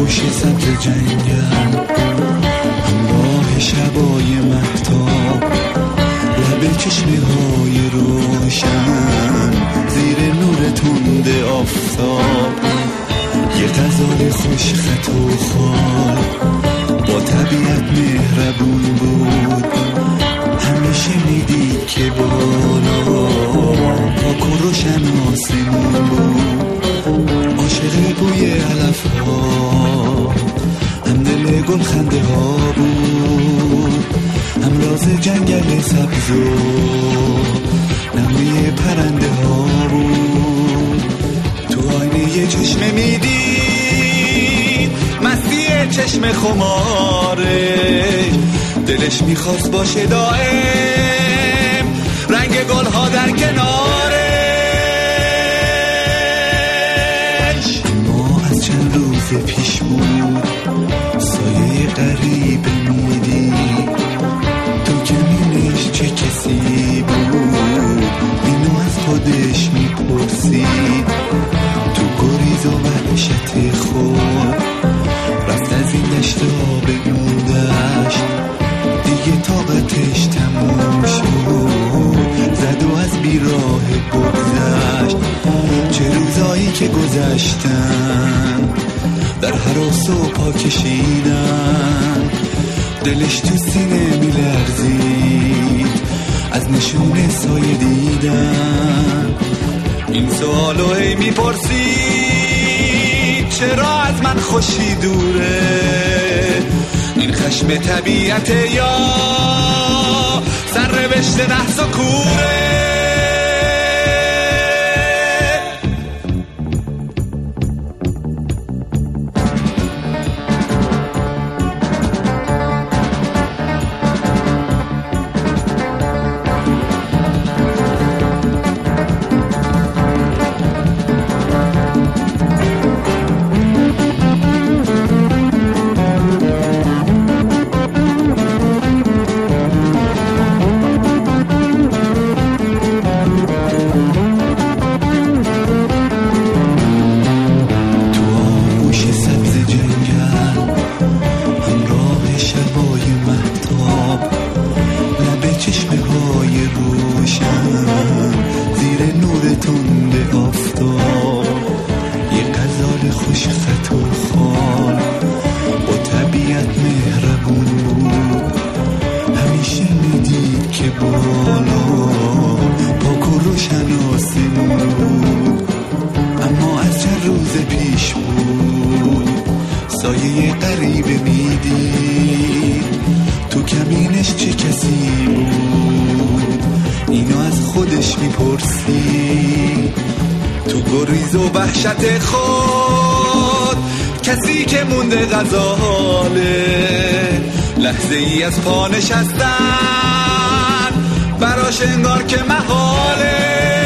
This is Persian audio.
آغوش سبز جنگل، همراه شبای مهتاب، لب چشمه های روشن، زیر نور تند آفتاب. یه غزال خوش خط و خال، با طبیعت مهربون بود. همیشه میدید که بالا پاک و روشن آسمون بود. عاشق بوی علف ها، هم دل گل خنده ها بود، هم راز جنگل سبز و نغمه پرنده ها بود. تو آینه چشمه میدید مستی چشم خماره، دلش میخواست باشه دائم رنگ گل ها در کنارش. ما از چند روز پیش بود سایه غریب میدید، تو کمینش چه کسی بود اینو از خودش میپرسید. تو گریز و وحشت خود رفت از این دشت به اون دشت، دیگه طاقتش تموم شد، زد و از بیراه بگذشت. چه روزایی که گذشتن در هراس و پا کشیدن، دلش تو سینه میلرزید از نشون سایه دیدن. این سوالو هی میپرسید چرا از من خوشی دوره، این خشم طبیعته یا سرنوشت نحس و کوره. وحشت خود کسی که مونده غزاله، لحظه ای از پا نشستن براش انگار که محاله.